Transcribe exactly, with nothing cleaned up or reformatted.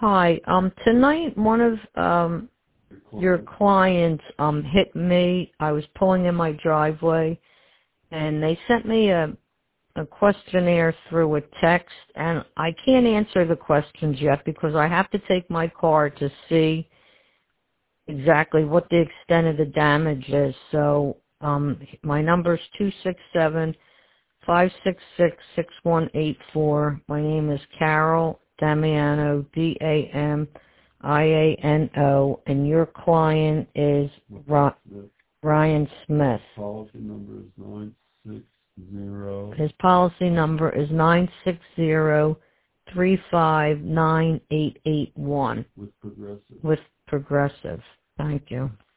Hi. Um, tonight, one of um, your clients um, hit me. I was pulling in my driveway, and they sent me a, a questionnaire through a text, and I can't answer the questions yet because I have to take my car to see exactly what the extent of the damage is. So um, my number is two six seven, five six six, six one eight four. My name is Carol Damiano, D A M I A N O, and your client is Ro- Ryan Smith. Policy number is nine six zero. His policy number is nine six zero, three five nine eight eight one. With Progressive. With Progressive. Thank you.